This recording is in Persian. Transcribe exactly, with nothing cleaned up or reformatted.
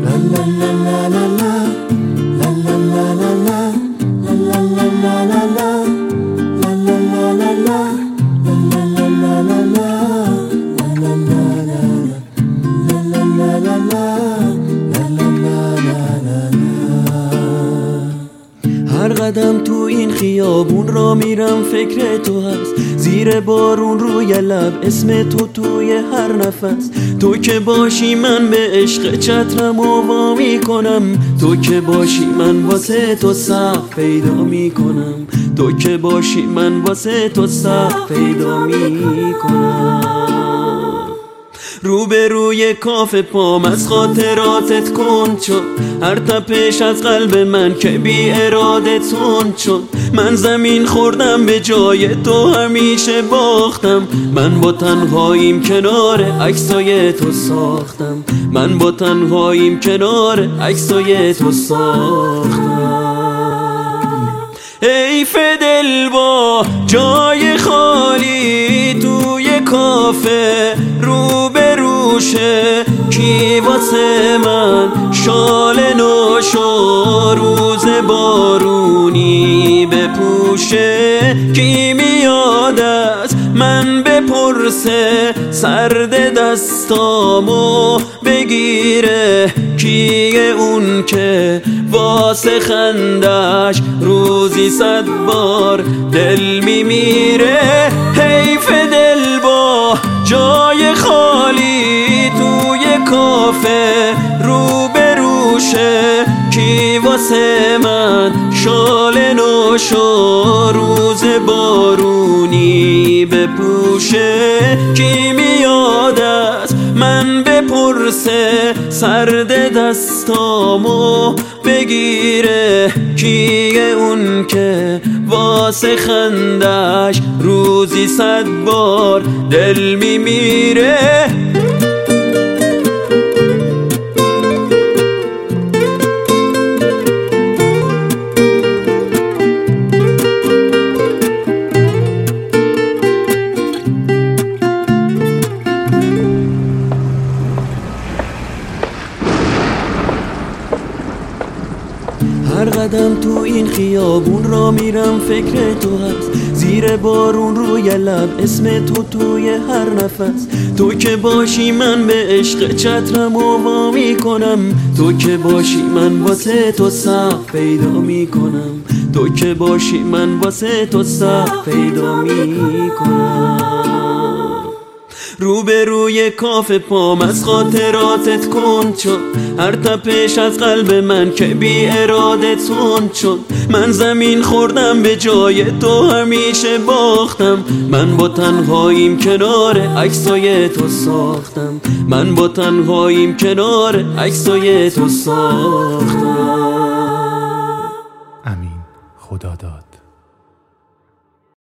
هر قدم تو این خیابون را میرم فکر تو هست، زیر بارون روی لب اسم تو توی هر نفس. تو که باشی من به عشق چترم و وا میکنم، تو که باشی من واسه تو سقف پیدا میکنم، تو که باشی من واسه تو سقف پیدا میکنم. روبروی کافه پام از خاطراتت کند شد، هر تپش از قلب من که بی اراده تند شد. من زمین خوردم به جای تو همیشه باختم، من با تنهاییم کنار عکسای تو ساختم، من با تنهاییم کنار عکسای تو ساختم. حیف دل با جای خالی توی کافه روبروشه، کی واسه من شال نوشو روز بارونی بپوشه، کی میاد از من بپرسه سرد دستامو بگیره، کیه اون که واسه خندش روزی صد بار دل میمیره. حیف دل با جای خالی توی کافه روبروشه، کی واسه من شال نوشو روز بارونی بپوشه، کی میاد از من بپرسه سرد دستامو بگیره، کیه اون که واسه خندش روزی صد بار دل میمیره. هر قدم تو این خیابون را میرم فکر تو هست، زیر بارون روی لب اسم تو توی هر نفس. تو که باشی من به عشق چترم و وا میکنم، تو که باشی من واسه تو سقف پیدا میکنم، تو که باشی من واسه تو سقف پیدا میکنم. روبروی کافه پام از خاطراتت کند شد، هر تپش از قلب من که بی اراده تند شد. من زمین خوردم به جای تو همیشه باختم، من با تنهاییم کنار عکسای تو ساختم، من با تنهاییم کنار عکسای تو ساختم. امین خدا داد.